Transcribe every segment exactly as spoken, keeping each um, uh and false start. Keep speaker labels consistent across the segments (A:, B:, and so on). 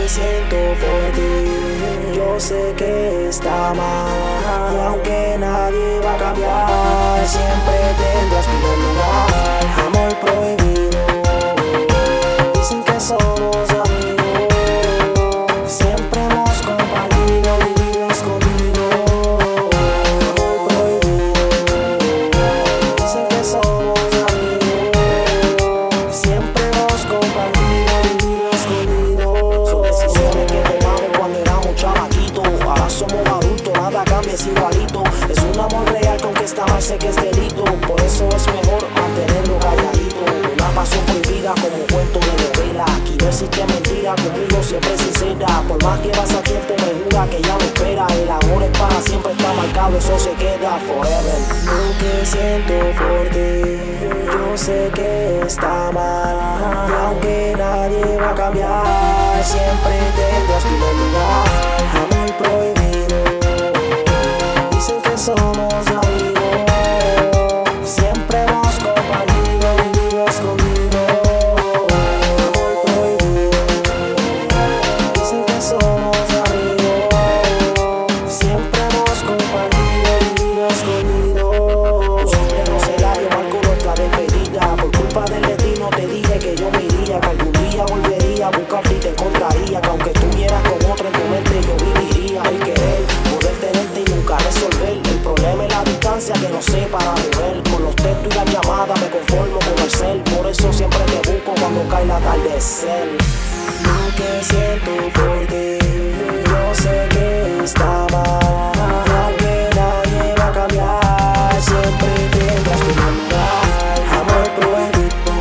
A: que siento por ti, yo sé que está mal. Y aunque nadie va a cambiar, siempre tendrás primer lugar. Amor prohibido, dicen que somos amigos. Siempre hemos compartido, vivido escondido. Amor prohibido, dicen que somos amigos. Siempre hemos compartido, vivido escondido. Son decisiones que tomamos cuando éramos chamaquitos. Ahora somos adultos, nada cambia, es igualito. Es un amor real, que aunque está mal sé que es delito. Por eso es mejor mantenerlo calladito. Una pasión prohibida como un cuento de novela. Aquí no existe mentira, conmigo siempre sincera. Por más que pasa tiempo me jura que ya me espera. El amor es para siempre, está marcado, eso se queda forever. Lo que siento por ti, yo sé que está mal. Y aunque nadie va a cambiar, siempre tendrás primer lugar. Amor prohibido, dicen que somos amigos. Siempre hemos compartido, vivido escondido. Amor prohibido, dicen que somos amigos. Siempre hemos compartido, vivido escondido. Siempre no será, yo marco nuestra despedida. Por culpa del destino te dije que yo me iría, que algún día volvería a buscarte y te encontraría. Que aunque estuvieras con otro en tu mente yo viviría. El querer, poder tenerte y nunca resolver. El problema es la distancia que nos separa, mujer. Con los textos y las llamadas me conformo con el cel. Por eso siempre te busco cuando cae el atardecer. Lo que siento por ti, yo sé que está mal. Aunque nadie va a cambiar, siempre tendrás primer lugar. Amor prohibido,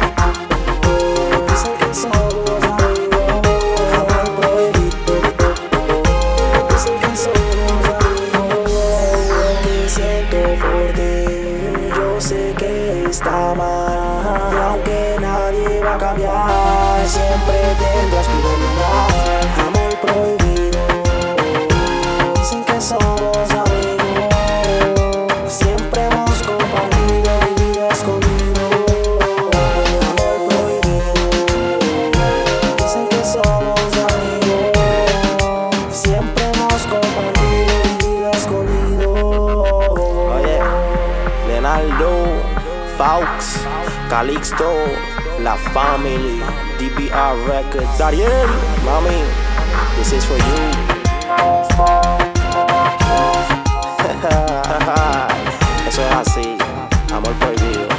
A: dicen que somos amigos. Amor prohibido, dicen que somos amigos. Lo que siento por ti, yo sé que está mal. Y aunque nadie va a cambiar, siempre tendrás primer lugar. Amor prohibido, dicen que somos amigos. Siempre hemos compartido, vivido escondido. Amor prohibido, dicen que somos amigos. Siempre hemos compartido, vivido escondido.
B: Oye, Leonardo, Faux, Calixto, La Family, D B R Records, Dariel, mami, this is for you. Eso es así, amor prohibido.